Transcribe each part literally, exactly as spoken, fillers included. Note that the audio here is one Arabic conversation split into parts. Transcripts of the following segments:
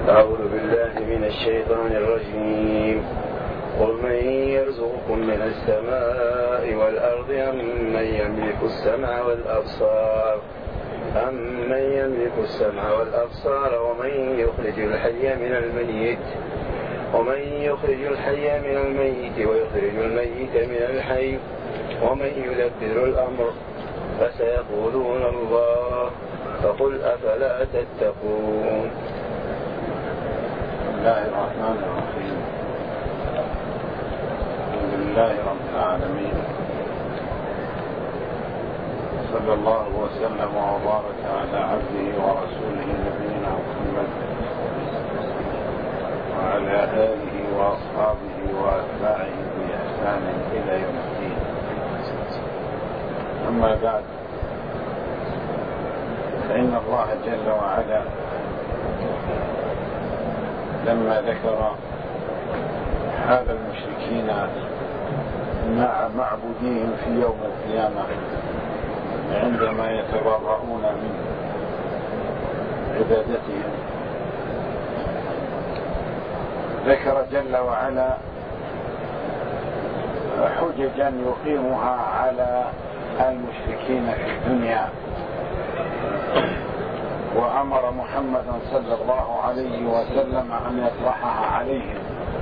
أعوذ بالله من الشيطان الرجيم. قل من يرزقكم من السماء والأرض أم من يملك السمع والأبصار أم من يملك السمع والأبصار ومن يخرج الحي من الميت ومن يخرج الحي من الميت ويخرج الميت من الحي ومن يدبر الأمر فسيقولون الله فقل أفلا تتقون. بسم الله الرحمن الرحيم. الحمد لله رب العالمين، صلى الله وسلم وبارك على عبده ورسوله نبينا محمد وعلى آله وأصحابه وأتباعه بإحسان إلى يوم الدين. أما بعد، فإن الله جل وعلا لما ذكر حال المشركين مع معبوديهم في يوم القيامة عندما يتبرؤون من عبادتهم، ذكر جل وعلا حججا يقيمها على المشركين في الدنيا، وأمر محمدا صلى الله عليه وسلم أن يطرحها عليهم،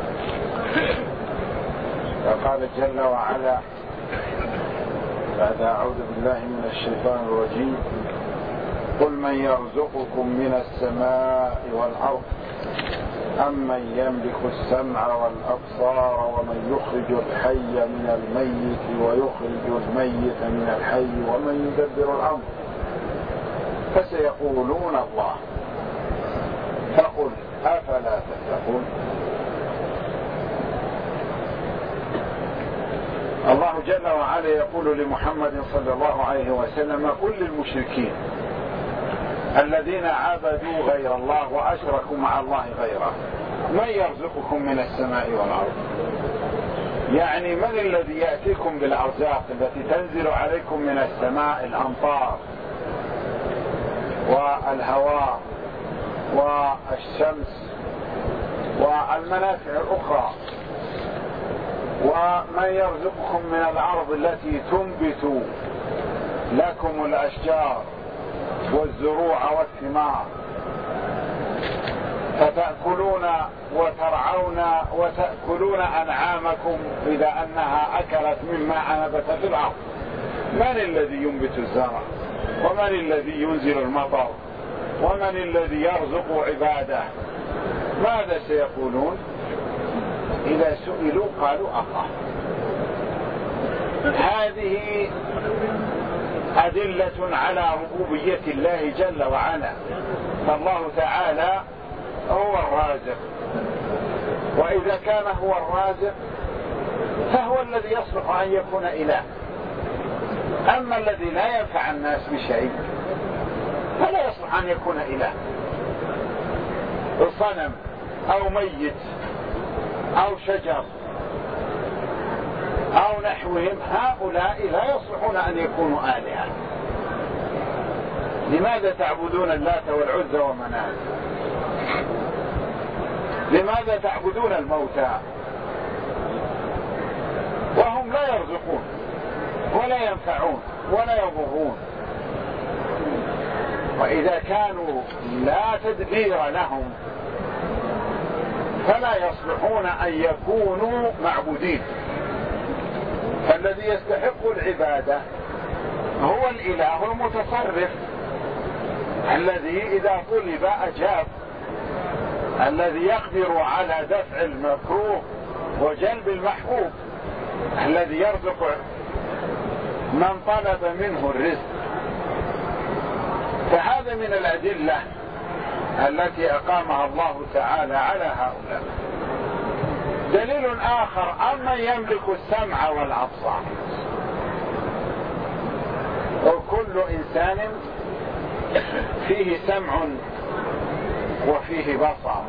فقال جل وعلا بعد أعوذ بالله من الشيطان الرجيم: قل من يرزقكم من السماء والأرض أم من يملك السمع والأبصار ومن يخرج الحي من الميت ويخرج الميت من الحي ومن يدبر الأمر فسيقولون الله فقل أفلا تتقون. الله جل وعلا يقول لمحمد صلى الله عليه وسلم: قل للمشركين الذين عبدوا غير الله وأشركوا مع الله غيره من يرزقكم من السماء والأرض، يعني من الذي يأتيكم بالأرزاق التي تنزل عليكم من السماء، الأمطار والهواء والشمس والمنافع الأخرى، ومن يرزقكم من الأرض التي تنبت لكم الأشجار والزروع والثمار فتأكلون وترعون وتأكلون أنعامكم إذا أنها أكلت مما نبت في الأرض. من الذي ينبت الزرع؟ ومن الذي ينزل المطر؟ ومن الذي يرزق عباده؟ ماذا سيقولون إذا سئلوا؟ قالوا الله. هذه أدلة على ربوبية الله جل وعلا، فالله تعالى هو الرازق، وإذا كان هو الرازق فهو الذي يصلح أن يكون إله. أما الذي لا ينفع الناس بشيء فلا يصلح أن يكون إله، صنم أو ميت أو شجر أو نحوهم، هؤلاء لا يصلحون أن يكونوا آلهة. لماذا تعبدون اللات والعزى ومناة؟ لماذا تعبدون الموتى وهم لا يرزقون ولا ينفعون ولا يضرون؟ وإذا كانوا لا تدبير لهم فلا يصلحون أن يكونوا معبودين. فالذي يستحق العبادة هو الإله المتصرف الذي إذا طلب أجاب، الذي يقدر على دفع المكروه وجلب المحبوب، الذي يرزق من طلب منه الرزق. فهذا من الأدلة التي أقامها الله تعالى على هؤلاء. دليل آخر: أمن يملك السمع والأبصار. وكل إنسان فيه سمع وفيه بصر.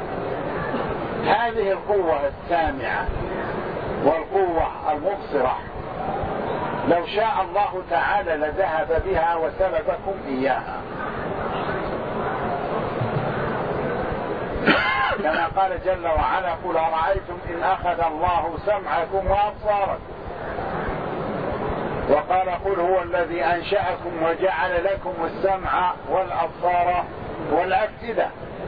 هذه القوة السامعة والقوة المبصرة لو شاء الله تعالى لذهب بها وسلبكم إياها. كما قال جل وعلا: قل أرأيتم إن أخذ الله سمعكم وأبصاركم. وقال: قل هو الذي أنشأكم وجعل لكم السمع والأبصار والأفئدة.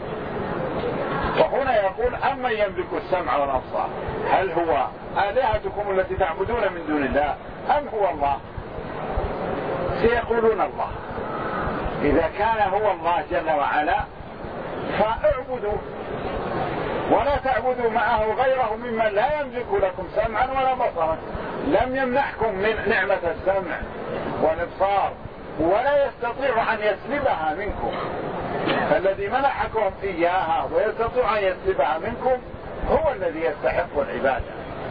وهنا يقول: أمن يملك السمع والأبصار؟ هل هو آلهتكم التي تعبدون من دون الله أم هو الله؟ سيقولون الله. إذا كان هو الله جل وعلا فاعبدوا، ولا تعبدوا معه غيره ممن لا يملك لكم سمعا ولا بصرا. لم يمنحكم من نعمة السمع والإبصار ولا يستطيع أن يسلبها منكم، فالذي منحكم إياها ويستطيع أن يسلبها منكم هو الذي يستحق العبادة.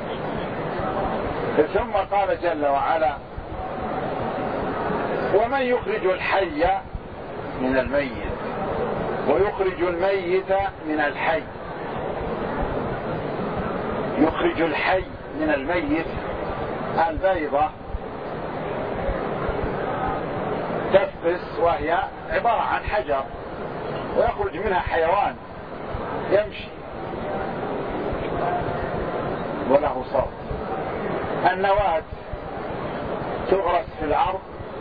ثم قال جل وعلا: ومن يخرج الحي من الميت ويخرج الميت من الحي. يخرج الحي من الميت، البيضة تفقس وهي عبارة عن حجر ويخرج منها حيوان يمشي وله صوت. النواة تغرس في الأرض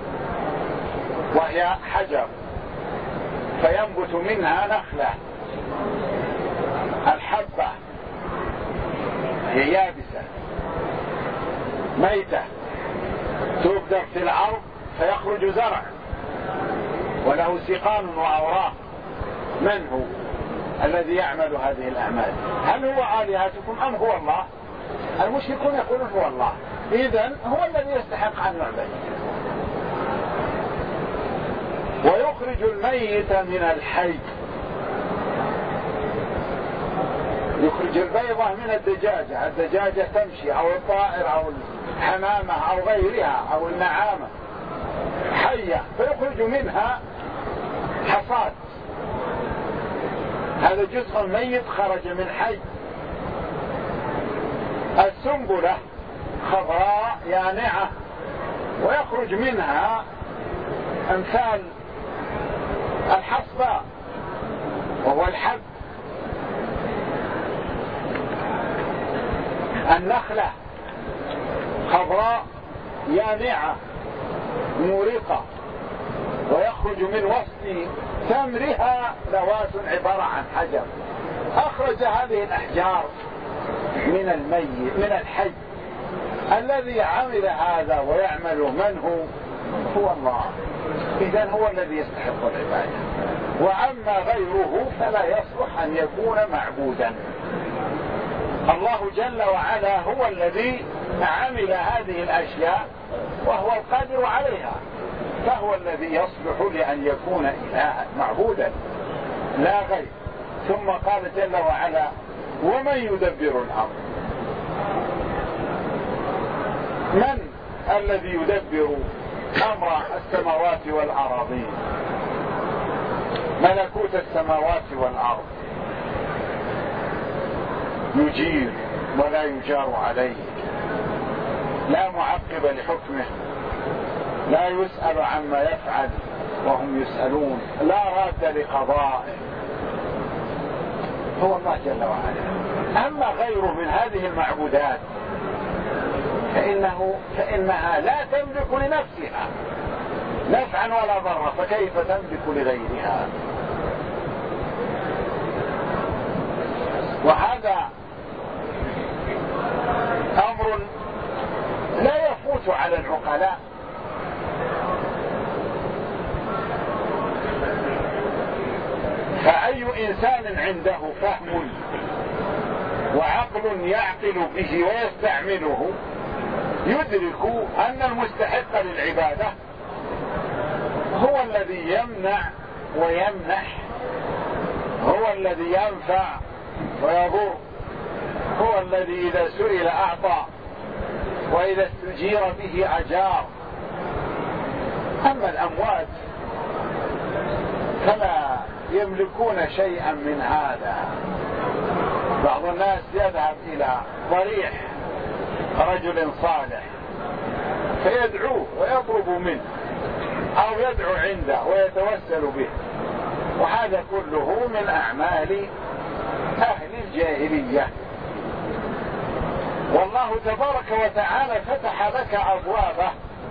وهي حجر فينبت منها نخلة. الحبة هي يابسة ميتة تبدر في الأرض فيخرج زرع وله سقان وأوراق. من هو الذي يعمل هذه الأعمال؟ هل هو آلهتكم أم هو الله؟ المشركون يقولون هو الله، إذن هو الذي يستحق أن يعبد. ويخرج الميت من الحي. يخرج البيضة من الدجاجة، الدجاجة تمشي أو الطائر أو الحمامة أو غيرها أو النعامة حية فيخرج منها حصاد. هذا جزء ميت خرج من حي. السنبلة خضراء يانعة ويخرج منها أمثال الحصباء وهو الحب. النخلة خضراء يانعة مورقة ويخرج من وسط ثمرها نواة عبارة عن حجر. أخرج هذه الأحجار من الميت من الحي. الذي عمل هذا ويعمل من هو؟ هو الله. إذن هو الذي يستحق العبادة، وأما غيره فلا يصلح أن يكون معبودا. الله جل وعلا هو الذي عمل هذه الأشياء وهو القادر عليها، فهو الذي يصلح لأن يكون إلها معبودا لا غير. ثم قال جل وعلا: ومن يدبر الأمر. من الذي يدبر أمر السماوات والأراضين؟ ملكوت السماوات والأرض، يجير ولا يجار عليه، لا معقب لحكمه، لا يسأل عما يفعل وهم يسألون، لا راد لقضائه، هو الله جل وعلا. أما غيره من هذه المعبودات فإنه فإنها لا تملك لنفسها نفعا ولا ضرا، فكيف تملك لغيرها؟ وهذا أمر لا يفوت على العقلاء. فأي إنسان عنده فهم وعقل يعقل به ويستعمله يدرك أن المستحق للعبادة هو الذي يمنع ويمنح، هو الذي ينفع ويضر، هو الذي إذا سئل أعطى وإذا استجير به أجار. أما الأموات فلا يملكون شيئا من هذا. بعض الناس يذهب إلى ضريح رجل صالح فيدعوه ويطلب منه أو يدعو عنده ويتوسل به، وهذا كله من أعمال أهل الجاهلية. والله تبارك وتعالى فتح لك أبوابه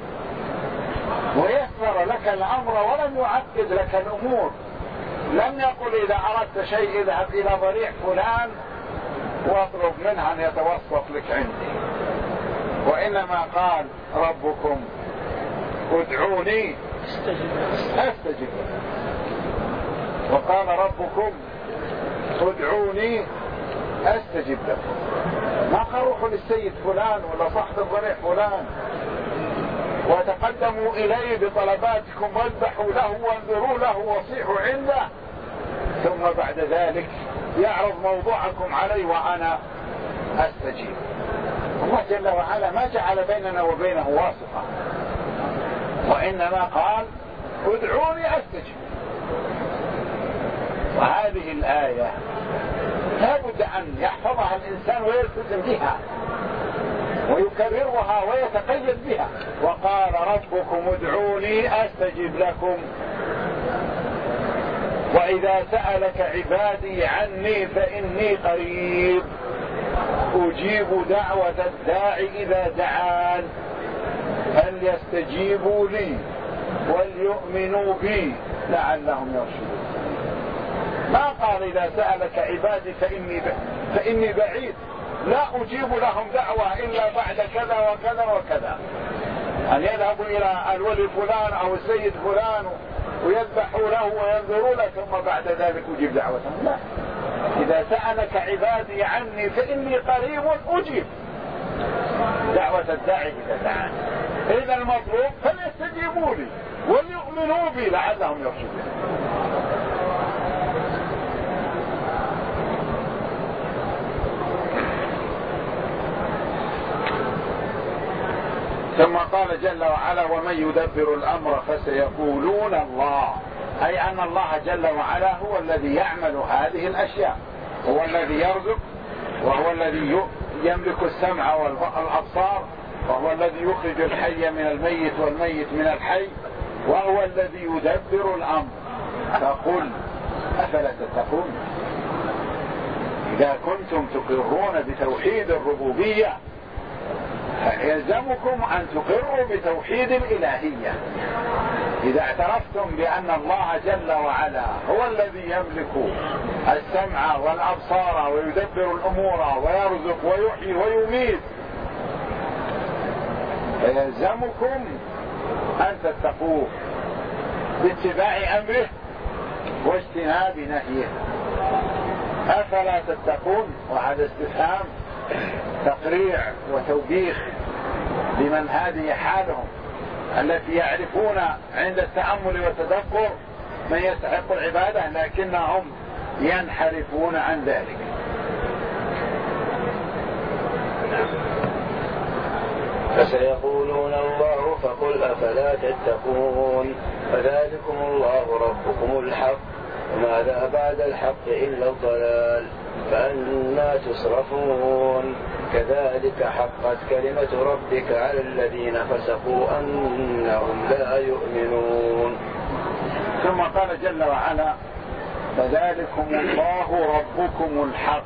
ويسر لك الأمر ولم يعقد لك الأمور. لم يقل إذا أردت شيء اذهب إلى ضريح فلان واطلب منه أن يتوسط لك عندي، وإنما قال ربكم ادعوني أستجب لكم، وقال ربكم ادعوني أستجب لكم. ما قال روحوا للسيد فلان ولا صاحب الضريح فلان وتقدموا إليه بطلباتكم واذبحوا له وانذروا له وصيحوا عنده ثم بعد ذلك يعرض موضوعكم علي وأنا أستجيب. الله جل وعلا ما جعل بيننا وبينه واسطة، وإنما قال ادعوني أستجيب. وهذه الآية لا بد أن يحفظها الإنسان ويلتزم بها ويكررها ويتقيد بها. وقال ربكم ادعوني أستجب لكم وإذا سألك عبادي عني فإني قريب أجيب دعوة الداعي إذا دعان فليستجيبوا لي وليؤمنوا بي لعلهم يرشدون. ما قال إذا سألك عبادي فإني, فإني بعيد لا أجيب لهم دعوة إلا بعد كذا وكذا وكذا، أن يذهبوا إلى الولي فلان أو السيد فلان ويذبحوا له وينذروا له ثم بعد ذلك أجيب دعوتهم. لا، إذا سألك عبادي عني فإني قريب أجيب دعوة الداعي إذا دعاني. إذا المطلوب فليستجيبوا لي وليؤمنوا بي لعلهم يرشدون. ثم قال جل وعلا ومن يدبر الأمر فسيقولون الله، أي أن الله جل وعلا هو الذي يعمل هذه الأشياء، هو الذي يرزق وهو الذي يملك السمع والأبصار وهو الذي يخرج الحي من الميت والميت من الحي وهو الذي يدبر الأمر. فقل أفلا تتقون إذا كنتم تقرون بتوحيد الربوبية فيلزمكم أن تقروا بتوحيد الإلهية. إذا اعترفتم بأن الله جل وعلا هو الذي يملك السمع والأبصار ويدبر الأمور ويرزق ويحيي ويميت فيلزمكم أن تتقوه باتباع أمره واجتناب نهيه. أفلا تتقون؟ وهذا استفهام تقريع وتوبيخ لمن هذه حالهم التي يعرفون عند التأمل والتدبر من يستحق العبادة لكنهم ينحرفون عن ذلك. فسيقولون الله فقل أفلا تتقون فذلكم الله ربكم الحق وماذا بعد الحق إلا الضلال فأنى تصرفون كذلك حقت كلمة ربك على الذين فسقوا أنهم لا يؤمنون. ثم قال جل وعلا فذلكم الله ربكم الحق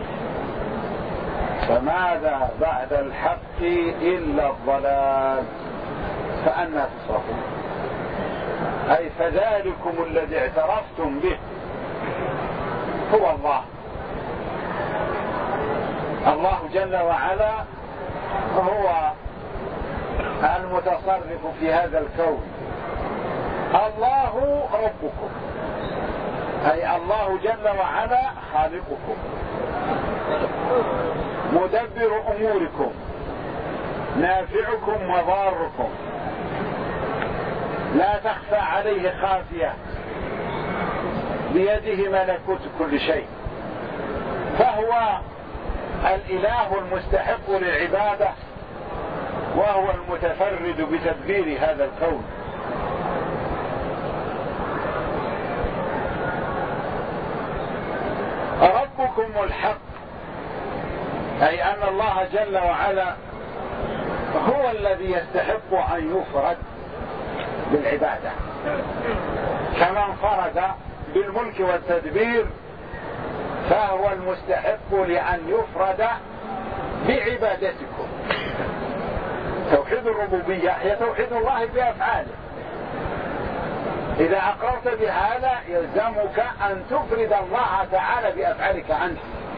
فماذا بعد الحق إلا الضلال فأنى تصرفون، أي فذلكم الذي اعترفتم به هو الله. الله جل وعلا هو المتصرف في هذا الكون. الله ربكم أي الله جل وعلا خالقكم مدبر أموركم نافعكم وضاركم لا تخفى عليه خافية بيده ملكوت كل شيء، فهو الإله المستحق للعبادة وهو المتفرد بتدبير هذا الكون. ربكم الحق أي أن الله جل وعلا هو الذي يستحق أن يفرد بالعبادة كما انفرد بالملك والتدبير فهو المستحق لأن يفرد بعبادتكم. توحيد الربوبية هي توحيد الله بأفعاله. إذا أقررت بهذا يلزمك أن تفرد الله تعالى بأفعالك أنت.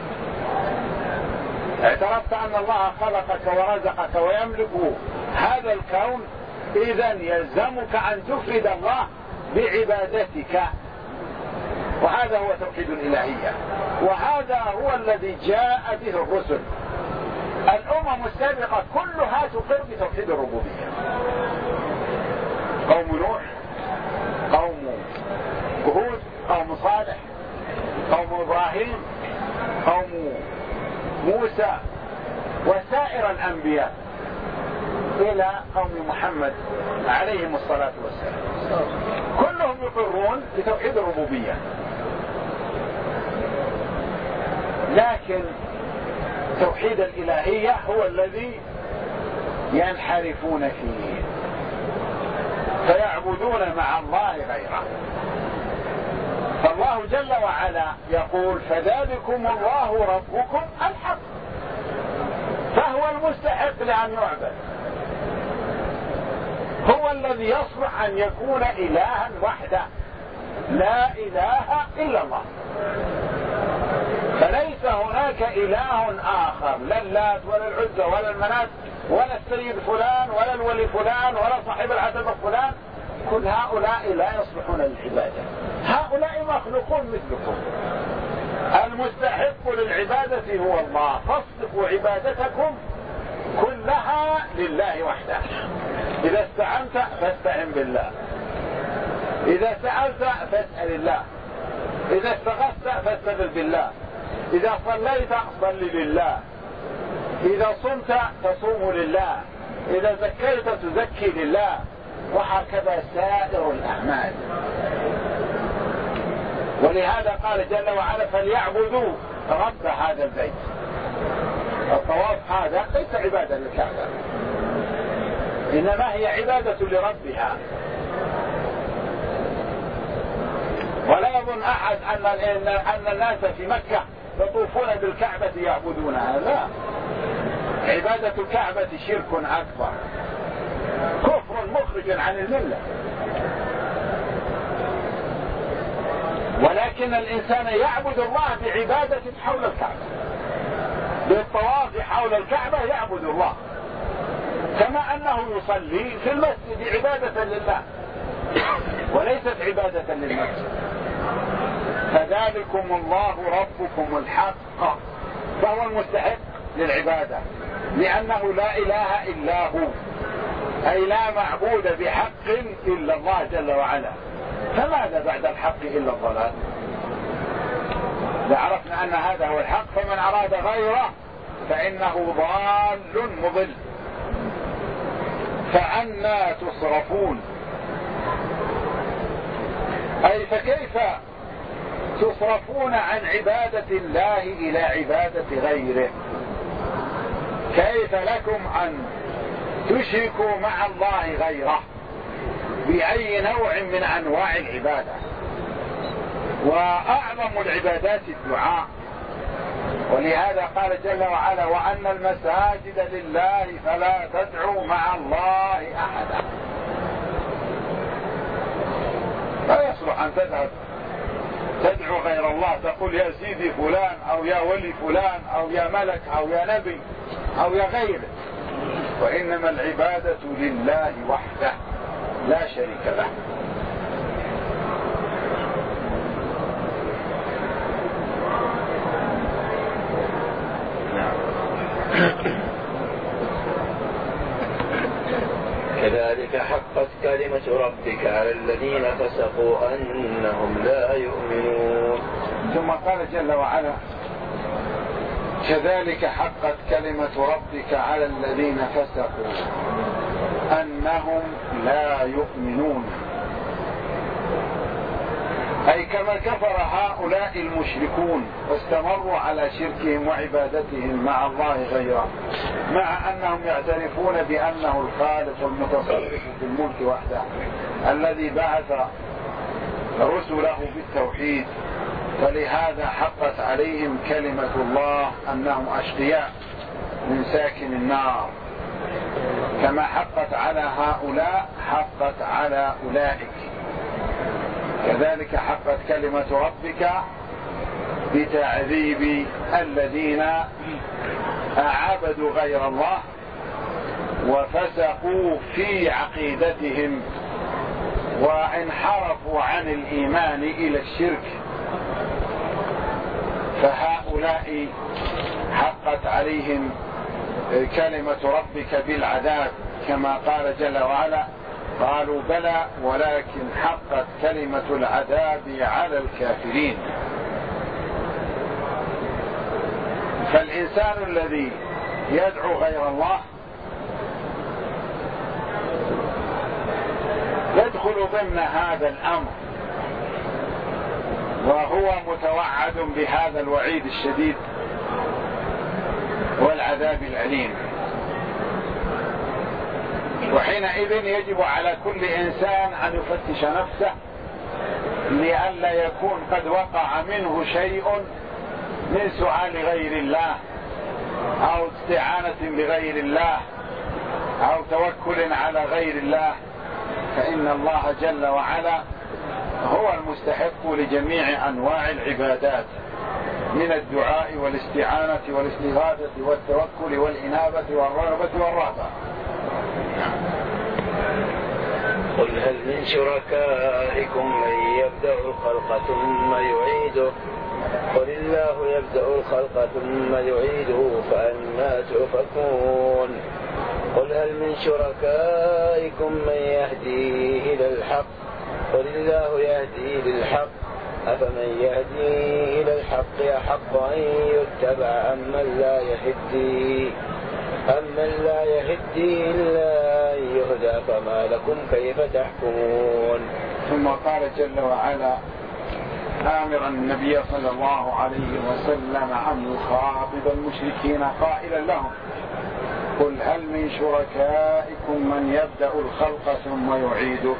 اعترفت أن الله خلقك ورزقك ويملك هذا الكون، إذن يلزمك أن تفرد الله بعبادتك، وهذا هو توحيد الإلهية، وهذا هو الذي جاء به الرسل. الأمم السابقة كلها تقر بتوحيد الربوبية. قوم نوح، قوم هود، قوم صالح، قوم إبراهيم، قوم موسى، وسائر الأنبياء إلى قوم محمد عليهم الصلاة والسلام، كلهم يقرون بتوحيد الربوبية. لكن توحيد الإلهية هو الذي ينحرفون فيه، فيعبدون مع الله غيره. فالله جل وعلا يقول: فذلكم الله ربكم الحق، فهو المستحق لأن يعبد، هو الذي يصلح أن يكون إلها وحده، لا إله إلا الله. فليس هناك إله آخر، لا اللات ولا العزى ولا المنات ولا السيد فلان ولا الولي فلان ولا صاحب العتبة فلان، كل هؤلاء لا يصلحون للعبادة، هؤلاء مخلوقون مثلكم. المستحق للعبادة هو الله، فاصدقوا عبادتكم كلها لله وحده. إذا استعنت فاستعن بالله، إذا سألت فاسأل الله، إذا استغثت فاستغث بالله، إذا صليت صل لله، إذا صمت تصوم لله، إذا زكيت تزكي لله، وهكذا سائر الأعمال. ولهذا قال جل وعلا: فليعبدوا رب هذا البيت. الطواف هذا ليس عبادة للكعبة، إنما هي عبادة لربها. ولا يظن أحد أن أن الناس في مكة يطوفون بالكعبة يعبدونها، لا، عبادة الكعبة شرك أكبر، كفر مخرج عن الملة. ولكن الإنسان يعبد الله بعبادة حول الكعبة، بالطواف حول الكعبة يعبد الله، كما أنه يصلي في المسجد عبادة لله وليست عبادة للمسجد. فذلكم الله ربكم الحق، فهو المستحق للعبادة، لأنه لا إله إلا هو، أي لا معبود بحق إلا الله جل وعلا. فماذا بعد الحق إلا الضلال؟ لعرفنا أن هذا هو الحق، فمن أراد غيره فإنه ضال مضل. فأنى تصرفون، أي فكيف تصرفون عن عبادة الله إلى عبادة غيره؟ كيف لكم أن تشركوا مع الله غيره بأي نوع من أنواع العبادة؟ وأعظم العبادات الدعاء، ولهذا قال جل وعلا: وأن المساجد لله فلا تدعوا مع الله أحدا. لا يصلح أن تذهب تدعو غير الله، تقول يا سيدي فلان أو يا ولي فلان أو يا ملك أو يا نبي أو يا غيره، وإنما العبادة لله وحده لا شريك له. كذلك حقت كلمة ربك على الذين فسقوا أنهم لا يؤمنون. ثم قال جل وعلا: كذلك حقت كلمة ربك على الذين فسقوا أنهم لا يؤمنون، أي كما كفر هؤلاء المشركون واستمروا على شركهم وعبادتهم مع الله غيره، مع أنهم يعترفون بأنه الخالق المتصرف في الملك وحده، الذي بعث رسله بالتوحيد ولهذا حقت عليهم كلمة الله أنهم أشقياء من ساكن النار، كما حقت على هؤلاء حقت على أولئك. كذلك حقت كلمة ربك بتعذيب الذين عبدوا غير الله وفسقوا في عقيدتهم وانحرفوا عن الإيمان إلى الشرك، فهؤلاء حقت عليهم كلمة ربك بالعذاب، كما قال جل وعلا: قالوا بلى ولكن حقت كلمة العذاب على الكافرين. فالإنسان الذي يدعو غير الله يدخل ضمن هذا الأمر، وهو متوعد بهذا الوعيد الشديد والعذاب الأليم. وحينئذ يجب على كل إنسان أن يفتش نفسه لئلا يكون قد وقع منه شيء من سؤال غير الله أو استعانة بغير الله أو توكل على غير الله، فإن الله جل وعلا هو المستحق لجميع أنواع العبادات من الدعاء والاستعانة والاستغاثة والتوكل والإنابة والرغبة والرهبة. قل هل من شركائكم من يبدأ الخلق ثم يعيده قل الله يبدأ الخلق ثم يعيده فأنى تؤفكون. قل هل من شركائكم من يهدي إلى الحق قل الله يهدي للحق أفمن يهدي إلى الحق أحق أن يتبع أمن لا يهدي أمن لا يهدي إلا أن يهدى فما لكم كيف تحكمون. ثم قال جل وعلا آمرا النبي صلى الله عليه وسلم أن يخاطب المشركين قائلا لهم: قل هل من شركائكم من يبدأ الخلق ثم يعيده.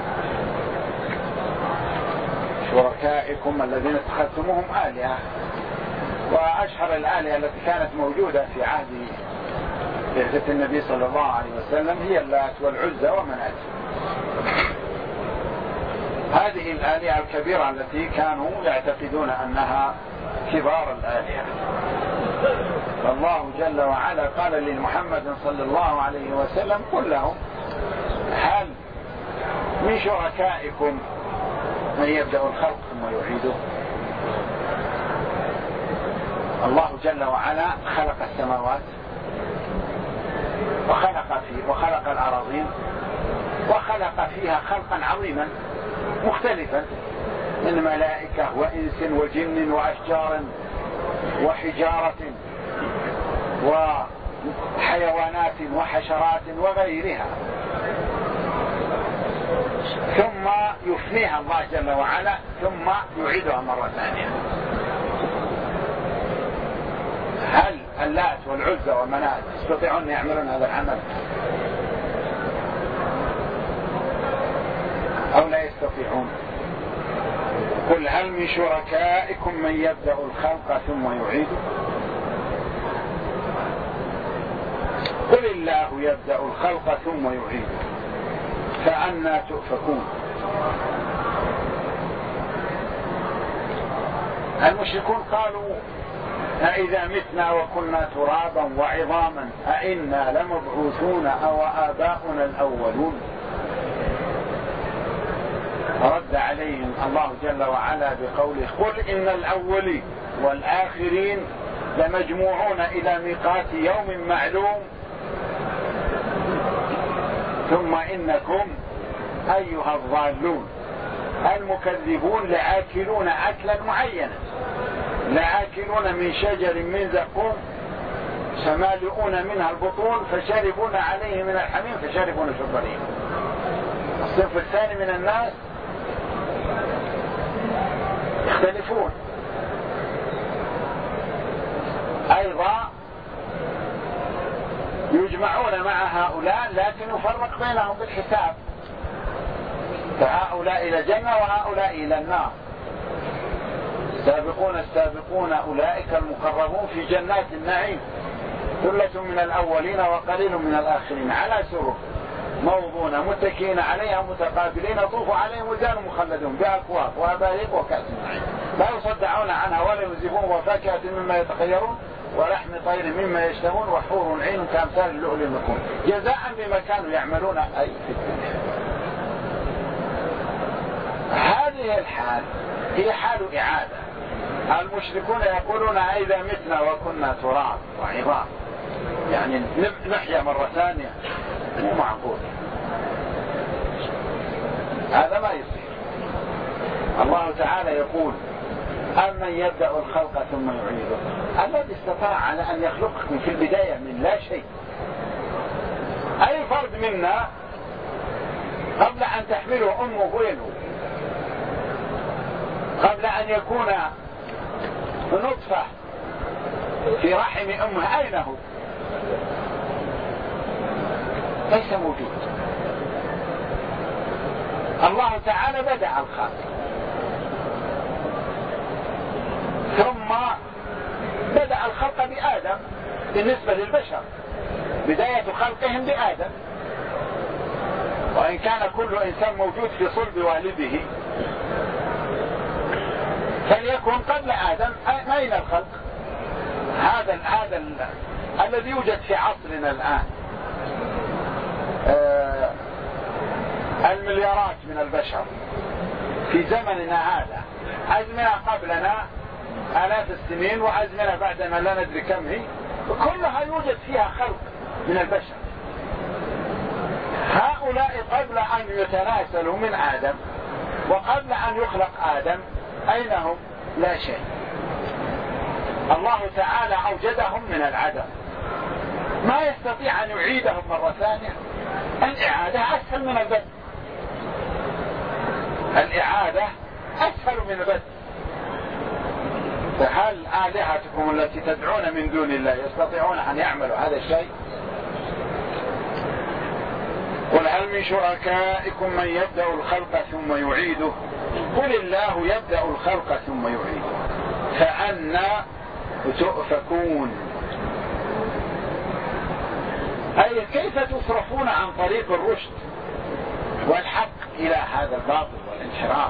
شركائكم الذين اتخذتموهم آلهة، وأشهر الآلهة التي كانت موجودة في عهد بعثة النبي صلى الله عليه وسلم هي اللات والعزى ومنات. هذه الآلهة الكبيرة التي كانوا يعتقدون أنها كبار الآلهة. فالله جل وعلا قال لمحمد صلى الله عليه وسلم: قل لهم هل من شركائكم من يبدأ الخلق ثم يعيده. الله جل وعلا خلق السماوات وخلق فيه وخلق الأراضين وخلق فيها خلقا عظيما مختلفا من ملائكة وإنس وجن وأشجار وحجارة وحيوانات وحشرات وغيرها، ثم يفنيها الله جل وعلا ثم يعيدها مرة ثانية. هل اللات والعزى ومنات يستطيعون أن يعملون هذا العمل أو لا يستطيعون؟ قل هل من شركائكم من يبدأ الخلق ثم يعيده قل الله يبدأ الخلق ثم يعيده فأنى تؤفكون. المشركون قالوا: أإذا متنا وكنا ترابا وعظاما أإنا لمبعوثون أو آباؤنا الأولون. رد عليهم الله جل وعلا بقوله: قل إن الأولين والآخرين لمجموعون إلى ميقات يوم معلوم ثم إنكم أيها الضالون المكذبون لآكلون أكلا معينا، لآكلون من شجر من زقوم فمالئون منها البطون فشاربون عليه من الحميم فشاربون شرب الهيم. الصنف الثاني من الناس يختلفون أيضا، يجمعون مع هؤلاء لكن يفرق بينهم بالحساب، فهؤلاء إلى الجنة وهؤلاء إلى النار. السابقون السابقون أولئك المقربون في جنات النعيم ثلة من الأولين وقليل من الآخرين على سرر موضونة متكئين عليها متقابلين يطوف عليهم ولدان مخلدون بأكواب وأباريق وكأس معين لا يصدعون عنها ولا ينزفون وفاكهة مما يتخيرون ولحم طير مما يشتهون وحور عين كأمثال اللؤلؤ المكنون جزاء بما كانوا يعملون أي في الدنيا. هذه الحال هي حال إعادة. المشركون يقولون إذا متنا وكنا تراب وعظام يعني نحيا مرة ثانية، مو معقول، هذا ما يصير. الله تعالى يقول أمن يبدأ الخلق ثم يعيده، الذي استطاع على أن يخلقكم في البداية من لا شيء. أي فرد منا قبل أن تحمله أمه وينه، قبل أن يكون نطفة في رحم أمه أين هو؟ ليس موجود. الله تعالى بدأ الخلق ثم بدأ الخلق بآدم. بالنسبة للبشر بداية خلقهم بآدم، وإن كان كل إنسان موجود في صلب والده فليكن قبل آدم أين الخلق؟ هذا هذا الذي يوجد في عصرنا الآن آه المليارات من البشر في زمننا هذا، أزمنة قبلنا آلاف السنين وأزمنة بعدنا لا ندري كم هي، كلها يوجد فيها خلق من البشر. هؤلاء قبل أن يتناسلوا من آدم وقبل أن يخلق آدم أين هم؟ لا شيء. الله تعالى أوجدهم من العدم، ما يستطيع أن يعيدهم مرة ثانية. الإعادة أسهل من البدء، الإعادة أسهل من البدء. فهل آلهتكم التي تدعون من دون الله يستطيعون أن يعملوا هذا الشيء؟ قل هل من شركائكم من يبدأ الخلق ثم يعيده قل الله يبدأ الخلق ثم يعيده فأنى تؤفكون. أي كيف تصرفون عن طريق الرشد والحق إلى هذا الباطل والانحراف؟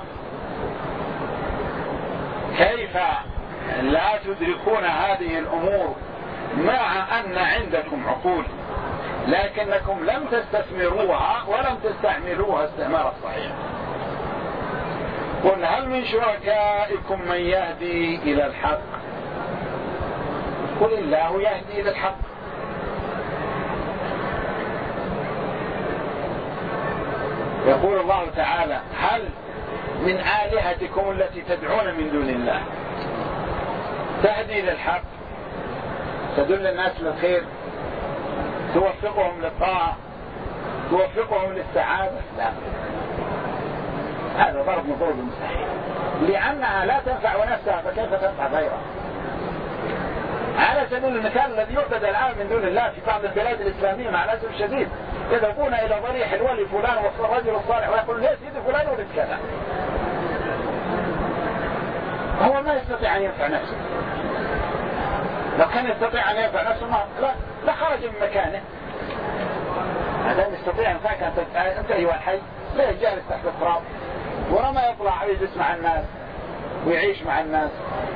كيف لا تدركون هذه الأمور مع أن عندكم عقول لكنكم لم تستثمروها ولم تستعملوها استعمال الصحيح؟ قل هل من شركائكم من يهدي إلى الحق قل الله يهدي إلى الحق. يقول الله تعالى هل من آلهتكم التي تدعون من دون الله تهدي للحق، تدل الناس للخير، توفقهم للطاعة، توفقهم للسعادة؟ لا، هذا ضرب من ضروب المستحيل، لأنها لا تنفع نفسها فكيف تنفع غيرها؟ على سبيل المثال الذي يعبد الآن من دون الله في بعض البلاد الإسلامية مع الأسف الشديد يذهبون إلى ضريح الولي فلان والرجل الصالح ويقول ليه سيدي فلان ولد كذا، هو ما يستطيع أن ينفع نفسه. لو كان يستطيع أن ينفع نفسه ما لا, لا خرج من مكانه. هذا يستطيع أنفعك أنت, أنت أيها الحي لا يجالس تحت التراب ولما يطلع ويجلس مع الناس ويعيش مع الناس.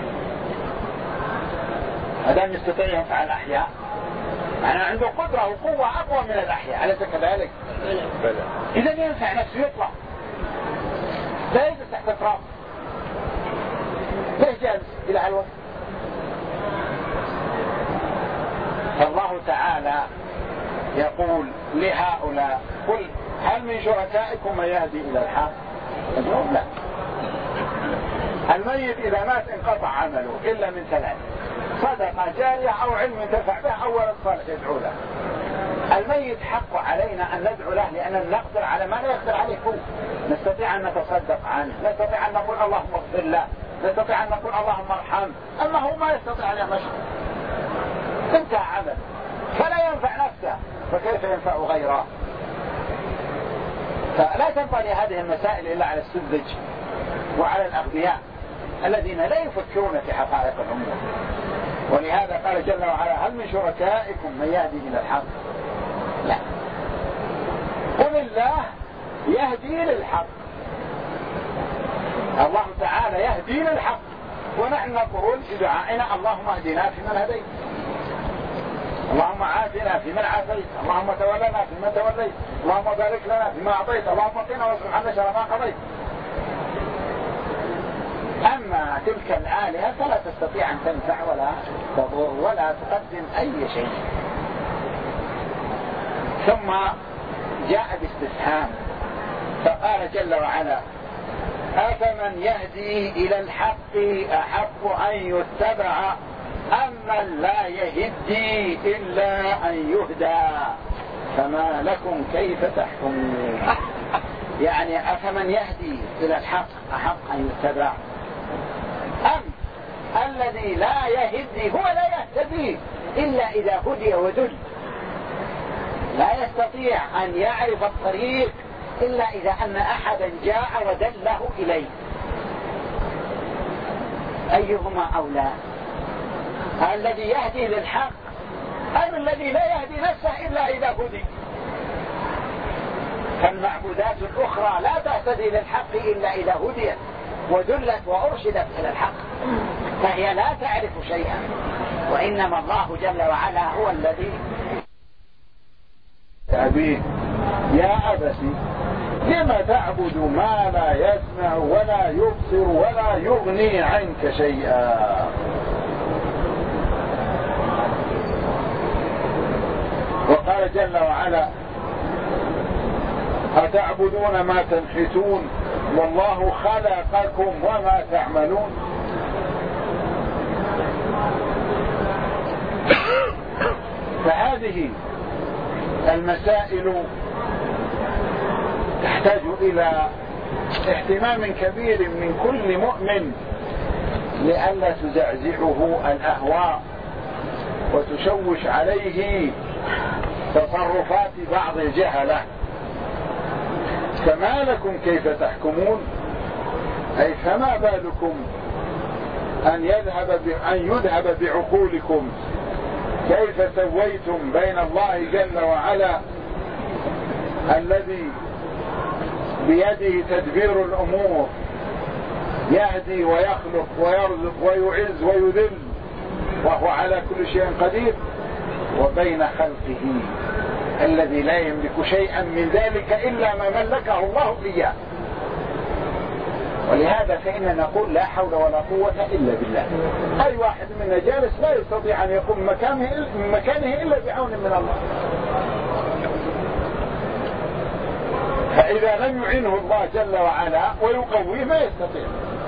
هذا يستطيع ينفع الأحياء، معناه عنده قدرة وقوة أقوى من الأحياء، أليس كذلك؟ إذا ينفع نفسه يطلع لا يجلس تحت التراب، لا يجالس إلى هالوقت. فالله تعالى يقول لهؤلاء قل هل من شركائكم من يهدي إلى الحق؟ يقول لا. الميت إذا مات انقطع عمله إلا من ثلاث: صدقة جارية أو علم ينتفع به أو ولد صالح يدعو له. الميت حق علينا أن ندعو له لأننا نقدر على ما لا يقدر عليه هو، نستطيع أن نتصدق عنه، نستطيع أن نقول اللهم اغفر له، نستطيع أن نقول اللهم ارحمه، أما هو ما يستطيع أن يعمل شيء، انتهى عمل فلا ينفع نفسه فكيف ينفع غيره؟ فلا تنطلي هذه المسائل إلا على السذج وعلى الأغبياء الذين لا يفكرون في حقائق الأمور. ولهذا قال جل وعلا هل من شركائكم من يهدي إلى الحق؟ لا، قل الله يهدي للحق. الله تعالى يهدي للحق، ونحن نقول في دعائنا اللهم اهدنا فيمن هديت، اللهم عافنا فيمن عافيت، اللهم تولنا فيمن توليت، اللهم بارك لنا فيما اعطيت، اللهم قنا واصرف عنا شر ما قضيت. اما تلك الآلهة فلا تستطيع ان تنفع ولا تضر ولا تقدم اي شيء. ثم جاء باستفهام فقال جل وعلا أفمن يهدي إلى الحق أحق أن يتبع أم من لا يهدي إلا أن يهدى فما لكم كيف تحكمون. يعني أفمن يهدي إلى الحق أحق أن يتبع أم الذي لا يهدي هو لا يهتدي إلا إذا هدي ودل، لا يستطيع أن يعرف الطريق إلا إذا أن أحدا جاء ودله إليه. أيهما أولى، الذي يهدي للحق أم الذي لا يهدي نفسه إلا إذا هدي؟ فالمعبودات الأخرى لا تهتدي للحق إلا إذا هديت ودلت وأرشدت إلى الحق، فهي لا تعرف شيئا، وإنما الله جل وعلا هو الذي أبيه يا أبتي لما تعبد ما لا يسمع ولا يبصر ولا يغني عنك شيئا. وقال جل وعلا أتعبدون ما تنحتون والله خلقكم وما تعملون. فهذه المسائل تحتاج إلى اهتمام كبير من كل مؤمن لئلا تزعزعه الأهواء وتشوش عليه تصرفات بعض الجهلة. فما لكم كيف تحكمون، أي فما بالكم أن يذهب أن يذهب بعقولكم كيف سويتم بين الله جل وعلا الذي بيده تدبير الأمور يهدي ويخلق ويرزق ويعز ويذل وهو على كل شيء قدير، وبين خلقه الذي لا يملك شيئا من ذلك إلا ما ملكه الله إياه. ولهذا فإننا نقول لا حول ولا قوة إلا بالله. أي واحد منا جالس لا يستطيع أن يقوم مكانه من مكانه إلا بعون من الله. فإذا لم يعينه الله جل وعلا ويقويه ما يستطيع.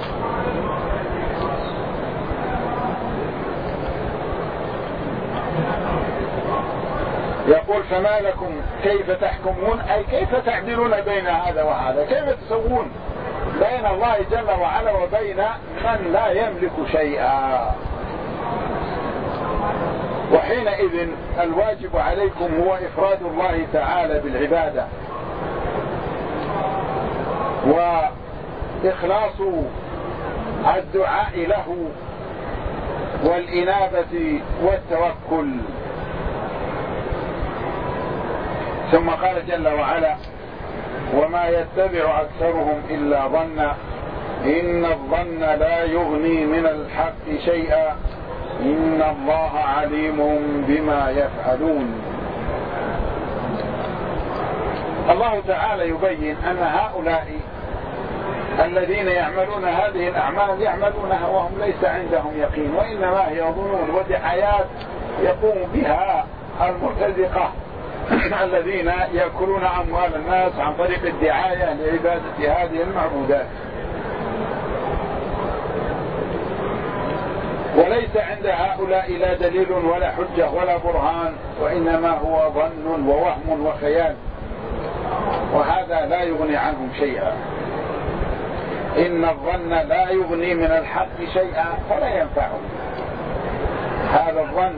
يقول فما لكم كيف تحكمون، أي كيف تعدلون بين هذا وهذا، كيف تسوون بين الله جل وعلا وبين من لا يملك شيئا. وحينئذ الواجب عليكم هو إفراد الله تعالى بالعبادة وإخلاص الدعاء له والإنابة والتوكل. ثم قال جل وعلا وما يتبع أكثرهم إلا ظنا إن الظن لا يغني من الحق شيئا إن الله عليم بما يفعلون. الله تعالى يبين أن هؤلاء الذين يعملون هذه الأعمال يعملونها وهم ليس عندهم يقين، وإنما هي ظنون ودعايات يقوم بها المرتزقة الذين يأكلون أموال الناس عن طريق الدعاية لعبادة هذه المعبودات. وليس عند هؤلاء لا دليل ولا حجة ولا برهان، وإنما هو ظن ووهم وخيال، وهذا لا يغني عنهم شيئا. إن الظن لا يغني من الحق شيئا فلا ينفعهم. هذا الظن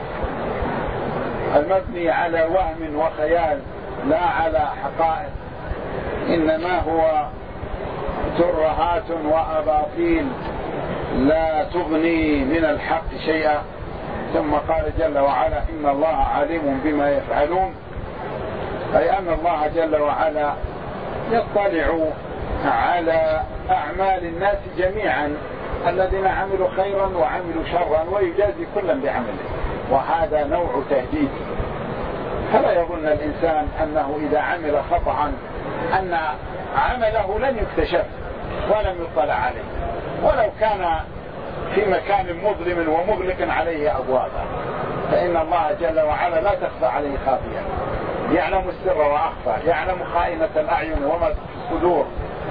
المبني على وهم وخيال لا على حقائق، إنما هو ترهات وأباطيل لا تغني من الحق شيئا. ثم قال جل وعلا إن الله عليم بما يفعلون، أي أن الله جل وعلا يطلع على أعمال الناس جميعا الذين عملوا خيرا وعملوا شرا ويجازي كلا بعمله، وهذا نوع تهديد. فلا يظن الإنسان أنه إذا عمل خطأ أن عمله لن يكتشف ولم يطلع عليه، ولو كان في مكان مظلم ومغلق عليه أبوابه، فإن الله جل وعلا لا تخفى عليه خافية، يعلم السر وأخفى، يعلم خائنة الأعين وما في الصدور،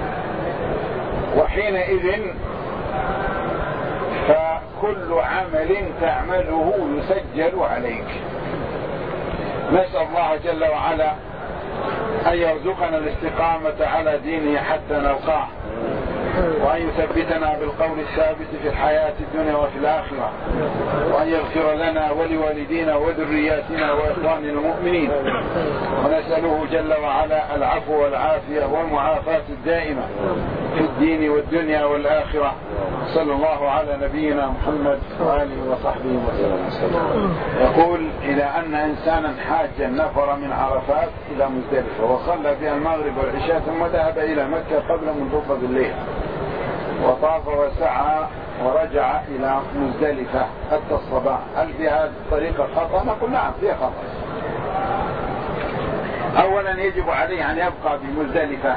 وحينئذ فكل عمل تعمله يسجل عليك. نسأل الله جل وعلا أن يرزقنا الاستقامة على دينه حتى نلقاه، وأن يثبتنا بالقول الثابت في الحياة الدنيا وفي الآخرة، وأن يغفر لنا ولوالدينا وذرياتنا وإخواننا المؤمنين، ونسأله جل وعلا العفو والعافية والمعافاة الدائمة في الدين والدنيا والآخرة. صلى الله على نبينا محمد وآله وصحبه وسلم. يقول إذا أن إنسانا حاجا نفر من عرفات إلى مزدلفة وصلى بها المغرب والعشاء ثم ذهب إلى مكة قبل منتصف الليل وطاف وسعى ورجع إلى مزدلفة حتى الصباح، هل في هذه الطريقة خطأ؟ نقول نعم فيها خطأ. أولا يجب عليه أن يبقى بمزدلفة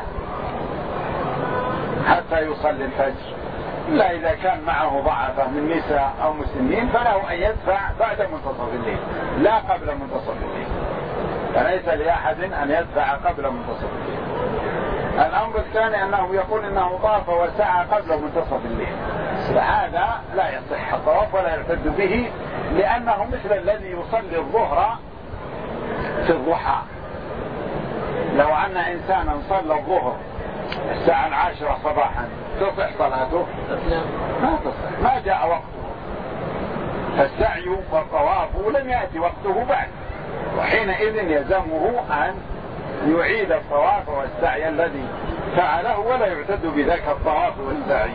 حتى يصلي الفجر، إلا إذا كان معه ضعفة من نساء أو مسلمين فله أن يدفع بعد منتصف الليل لا قبل منتصف الليل، فليس لأحد أن يدفع قبل منتصف الليل. الأمر الثاني أنه يقول أنه طاف وسعى قبل منتصف الليل، فهذا لا يصح الطواف ولا يعتد به، لأنه مثل الذي يصلي الظهر في الضحى. لو أن إنسانا صلى الظهر الساعة العاشرة صباحا تصح صلاته؟ ما تصح، ما جاء وقته، فالسعي والطواف لم يأتي وقته بعد، وحينئذ يلزمه أن يعيد الطواف والسعي الذي فعله ولا يعتد بذاك الطواف والسعي.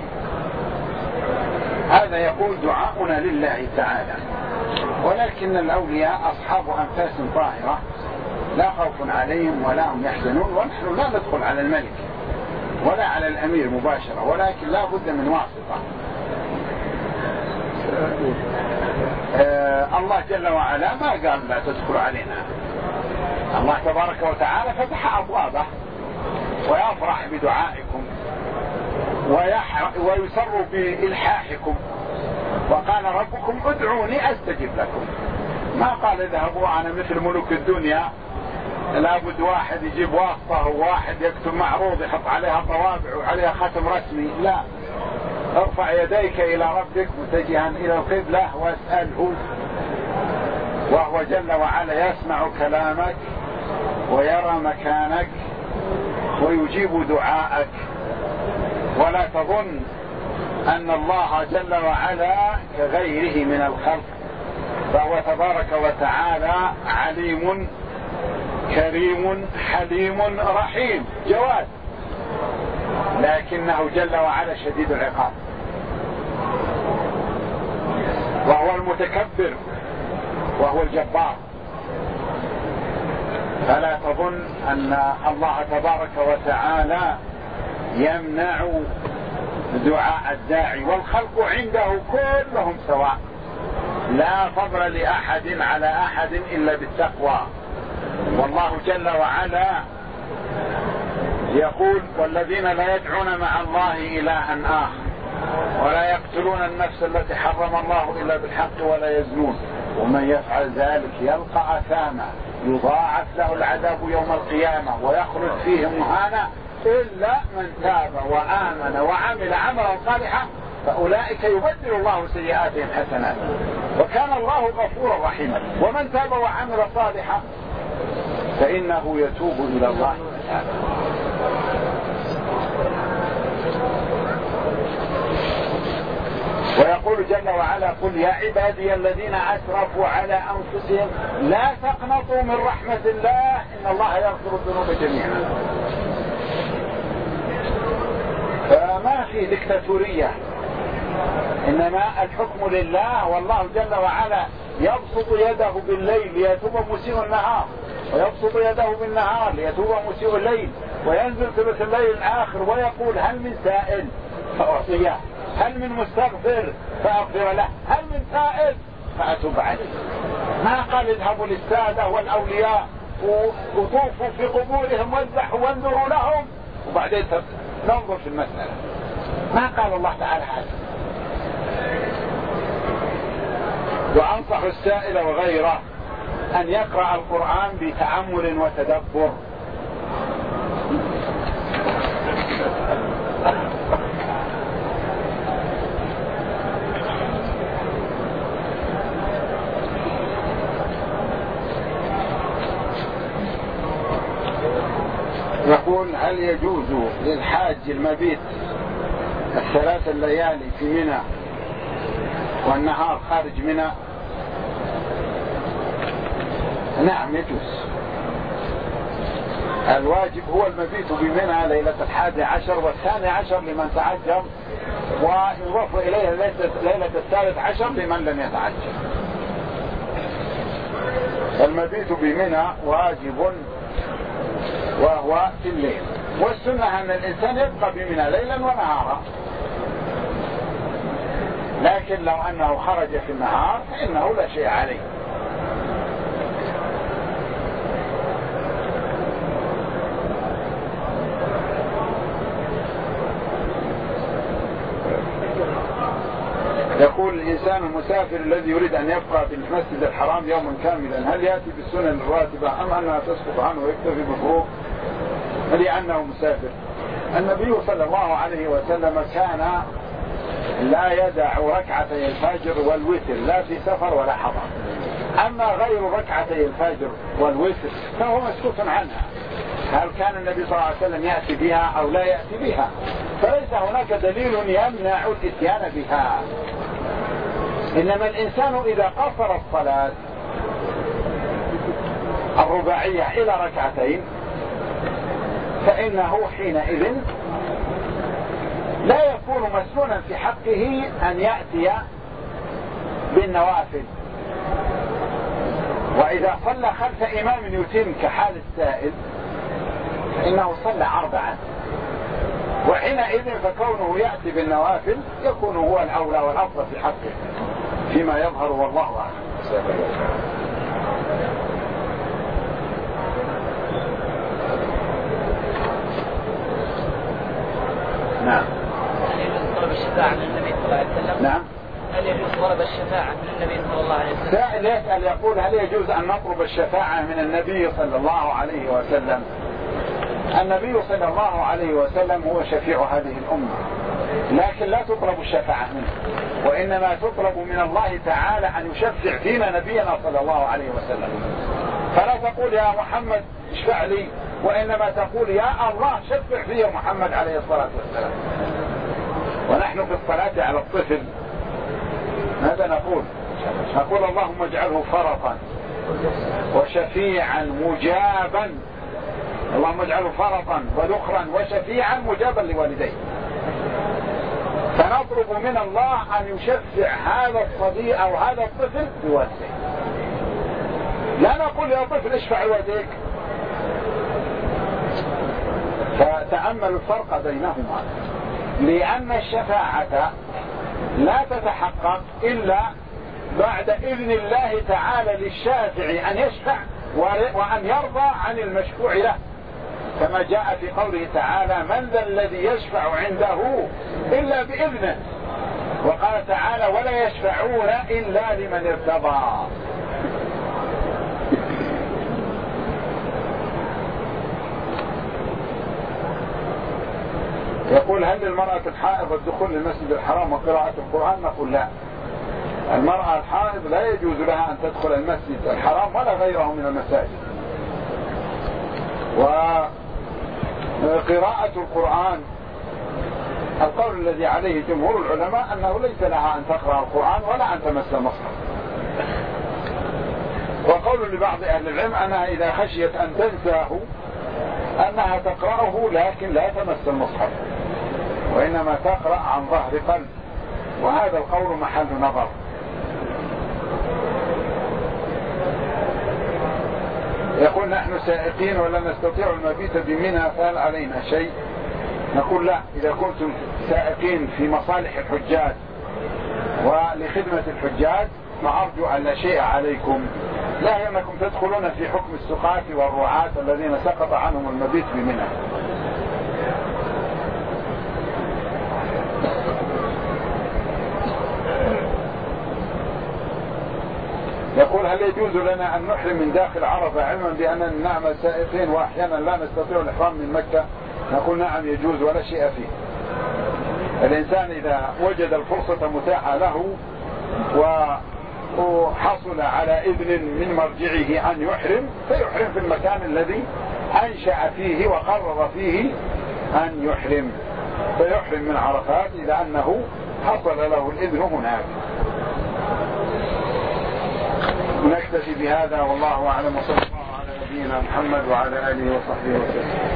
هذا يقول دعاؤنا لله تعالى. ولكن الأولياء أصحاب أنفاس طاهرة لا خوف عليهم ولا هم يحزنون، ونحن لا ندخل على الملك ولا على الأمير مباشرة، ولكن لا بد من واسطة. آه الله جل وعلا ما قال لا تدخل علينا، الله تبارك وتعالى فتح أبوابه ويفرح بدعائكم ويسر بإلحاحكم، وقال ربكم ادعوني أستجب لكم. ما قال اذهبوا أنا مثل ملوك الدنيا لابد واحد يجيب واسطة وواحد يكتب معروض يحط عليها طوابع وعليها ختم رسمي، لا، ارفع يديك إلى ربك متجها إلى القبلة واسأله، وهو جل وعلا يسمع كلامك ويرى مكانك ويجيب دعاءك. ولا تظن أن الله جل وعلا كغيره من الخلق، فهو تبارك وتعالى عليم كريم حليم رحيم جواد، لكنه جل وعلا شديد العقاب، وهو المتكبر وهو الجبار. فلا تظن أن الله تبارك وتعالى يمنع دعاء الداعي، والخلق عنده كلهم سواء، لا فضل لأحد على أحد إلا بالتقوى. والله جل وعلا يقول والذين لا يدعون مع الله إلها آخر ولا يقتلون النفس التي حرم الله إلا بالحق ولا يزنون ومن يفعل ذلك يلقى أثاما يضاعف له العذاب يوم القيامة ويخلد فيه مهانا إلا من تاب وآمن وعمل عملا صالحا فأولئك يبدل الله سيئاتهم حسنات وكان الله غفورا رحيما. ومن تاب وعمل صالحا فإنه يتوب إلى الله تعالى. ويقول جل وعلا قل يا عبادي الذين أسرفوا على أنفسهم لا تقنطوا من رحمة الله إن الله يغفر الذنوب جميعا. فما في دكتاتورية إنما الحكم لله، والله جل وعلا يبسط يده بالليل ليتوب مسيء النهار، ويبسط يده بالنهار ليتوب مسيء الليل، وينزل ثلث الليل الآخر ويقول هل من سائل فأعطيه، هل من مستغفر فأغفر له، هل من تائب فأتوب عليه. ما قال اذهبوا للسادة والأولياء وطوفوا في قبورهم واذبحوا وانظروا لهم وبعدين ننظر في المسألة. ما قال الله تعالى هذا. وأنصح السائل وغيره أن يقرأ القرآن بتأمل وتدبر. يقول هل يجوز للحاج المبيت الثلاث الليالي في منى والنهار خارج منى؟ نعم يجوز. الواجب هو المبيت بمنى ليلة الحادي عشر والثاني عشر لمن تعجل، ويضاف إليه ليلة الثالث عشر لمن لم يتعجل. المبيت بمنى واجب وهو في الليل، والسنة أن الإنسان يبقى بمنى ليلا ونهارا، لكن لو أنه خرج في النهار فإنه لا شيء عليه. يقول الإنسان المسافر الذي يريد أن يبقى في المسجد الحرام يوما كاملا هل يأتي بالسنن الراتبة أم أنها تسقط عنه ويكتفي بالفروض لأنه مسافر؟ النبي صلى الله عليه وسلم كان لا يدع ركعتي الفجر والوتر لا في سفر ولا حضر. أما غير ركعتي الفجر والوتر فهو مسكوت عنها، هل كان النبي صلى الله عليه وسلم يأتي بها أو لا يأتي بها؟ فليس هناك دليل يمنع الاتيان بها. إنما الإنسان إذا قصر الصلاة الرباعية إلى ركعتين فإنه حينئذ لا يكون مسنونا في حقه أن يأتي بالنوافل. وإذا صلى خلف إمام يتم كحال السائل فإنه صلى أربعا، وحينئذ فكونه يأتي بالنوافل يكون هو الأولى والأفضل في حقه فيما يظهر والله أعلم. نعم. هل يجوز طلب الشفاعة من النبي صلى الله عليه وسلم؟ نعم. هل يجوز طلب الشفاعة من النبي صلى الله عليه وسلم؟ سائل يسأل يقول هل يجوز أن نطلب الشفاعة من النبي صلى الله عليه وسلم؟ النبي صلى الله عليه وسلم هو شفيع هذه الأمة، لكن لا تطلب الشفاعة منه، وإنما تطلب من الله تعالى أن يشفع فينا نبينا صلى الله عليه وسلم. فلا تقول يا محمد اشفع لي، وإنما تقول يا الله شفع في محمد عليه الصلاة والسلام. ونحن في الصلاة على الطفل ماذا نقول؟ نقول اللهم اجعله فرطا وشفيعا مجابا، اللهم اجعله فرطا وذخرا وشفيعا مجابا لوالديه. فنطلب من الله أن يشفع هذا الصبي أو هذا الطفل بوالديه، لا نقول يا طفل اشفع والديك. فتأمل الفرق بينهما، لأن الشفاعة لا تتحقق إلا بعد إذن الله تعالى للشافع أن يشفع وأن يرضى عن المشفوع له، كما جاء في قوله تعالى من ذا الذي يشفع عنده إلا بإذنه، وقال تعالى ولا يشفعون إلا لمن ارتضى. يقول هل للمرأة الحائض الدخول للمسجد الحرام وقراءة القرآن؟ نقول لا، المرأة الحائض لا يجوز لها أن تدخل المسجد الحرام ولا غيره من المساجد. وقراءة القرآن القول الذي عليه جمهور العلماء أنه ليس لها أن تقرأ القرآن ولا أن تمس المصحف، وقول لبعض أهل العلم أنها إذا خشيت أن تنساه أنها تقرأه لكن لا تمس المصحف، وإنما تقرأ عن ظهر قلب وهذا القول محل نظر. يقول نحن سائقين ولا نستطيع المبيت بمنى فهل علينا شيء؟ نقول لا، إذا كنتم سائقين في مصالح الحجاج ولخدمة الحجاج فأرجو أن لا شيء عليكم، لا أنكم تدخلون في حكم السقاة والرعاة الذين سقط عنهم المبيت بمنى. يقول هل يجوز لنا أن نحرم من داخل عرفة علما بأننا نعمل سائقين وأحيانا لا نستطيع الإحرام من مكة؟ نقول نعم يجوز ولا شيء فيه. الإنسان إذا وجد الفرصة متاحة له وحصل على إذن من مرجعه أن يحرم فيحرم في المكان الذي أنشأ فيه وقرر فيه أن يحرم، فيحرم من عرفات إذا أنه حصل له الإذن هناك. نكتفي بهذا والله أعلم، وصلى الله على نبينا محمد وعلى آله وصحبه وسلم.